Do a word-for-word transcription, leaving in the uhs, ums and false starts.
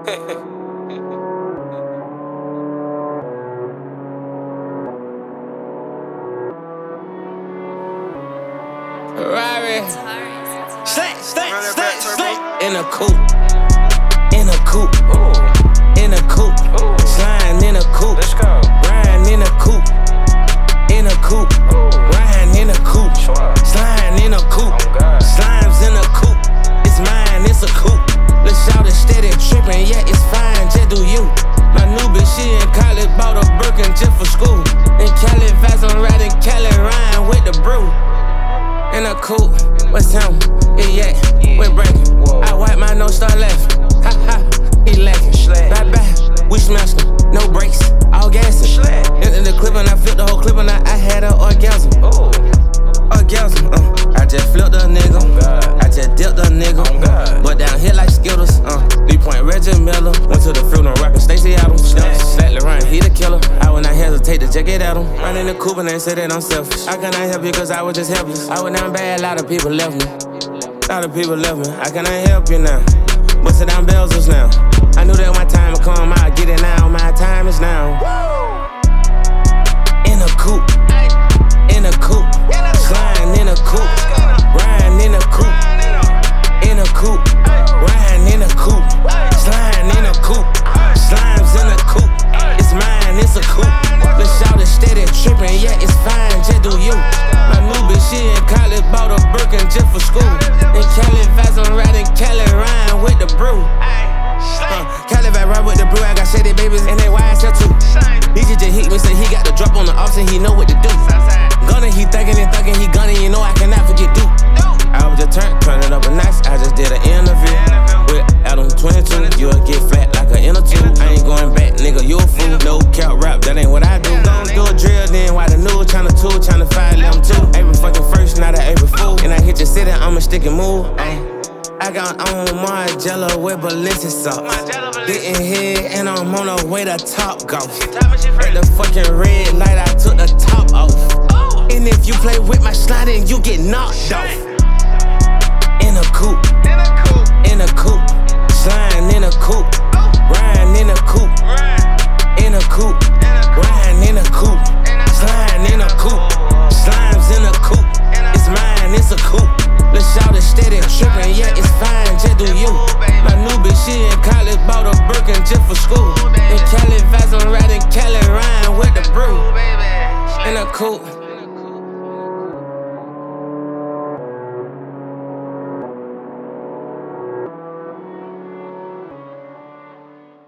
Rari. Slant, slant, slant, slant. In a coupe. In a coupe. In a coupe. Slime in a coupe. Let's go. Riding in a coupe. In a coupe. Riding in a coupe. Slime in a coupe. Slimes in a coupe. It's mine, it's a coupe. Let's shout it steady trippin', yeah, it's fine, just do you. My new bitch, she in college, bought a Birkin just for school. In Cali, vibes, I'm riding Cali, Ryan with the brew. In a coupe, what's him? Yeah, yeah, we're breaking. I wipe my nose, start laughing. Ha ha, he lacking. Bye bye, we smashed him. No brakes, all gassing. In the clip and I flipped the whole clip and I, I had an orgasm. Orgasm, uh. I just flipped a nigga. I just dipped a nigga. But down here like Skittles, uh. three point Reggie Miller. Went to the funeral, rapping Stacey Adams. Slightly run, he the killer. I would not hesitate to check it at him. Run in the coupe and they say that I'm selfish. I cannot help you cause I was just helpless. I was down bad, a lot of people left me. A lot of people left me. I cannot help you now. Bustin' down Belzers now. I knew that my time would come, I'd get it now. My time is now. In a coupe. In a coupe. Slime in a coupe. Riding in a coupe. In a coupe. Riding in a coupe. Slime in a coupe. Slimes in a coupe. It's mine, it's a coupe. Let's shout it steady trippin', yeah, it's fine, just do you. My new bitch, she in college, bought a Birkin just for school. In Cali, vibes, I'm riding Cali, Ryan with the brew. Uh, Cali vibe ride with the brew, I got shady babies and they Y S L too. He just hit me, say he got the drop on the ops and he know what to do. Gunna, he thuggin' and thuggin', he gunnin', you know I cannot forget Duke. I was just turned, turn it up a notch, I just did an interview with Adam twenty-two. You'll get flat like an inner tube. I ain't going back, nigga, you a fool. No cap rap, that ain't what I do. Gon' do a drill, then why the news tryna tool, tryna find them too. April fucking first, not an April fool. And I hit your city, I'ma stick and move. Uh. I got on Margiela with Balenci sauce. Getting head and I'm on the way to Top Golf. At the fucking red light, I took the top off. And if you play with my sliding, you get knocked off. In a coupe. In a coupe. Slime in a coupe. Riding in a coupe. In a coupe. Riding in a coupe. Slime in a coupe. Slimes in a coupe. It's mine, it's a coupe. Let's shout it steady trippin', yeah, it's fine, just do you. My new bitch, she in college, bought a Birkin just for school. In Cali, vibes, I'm riding Cali, Ryan with the brew. In a coupe.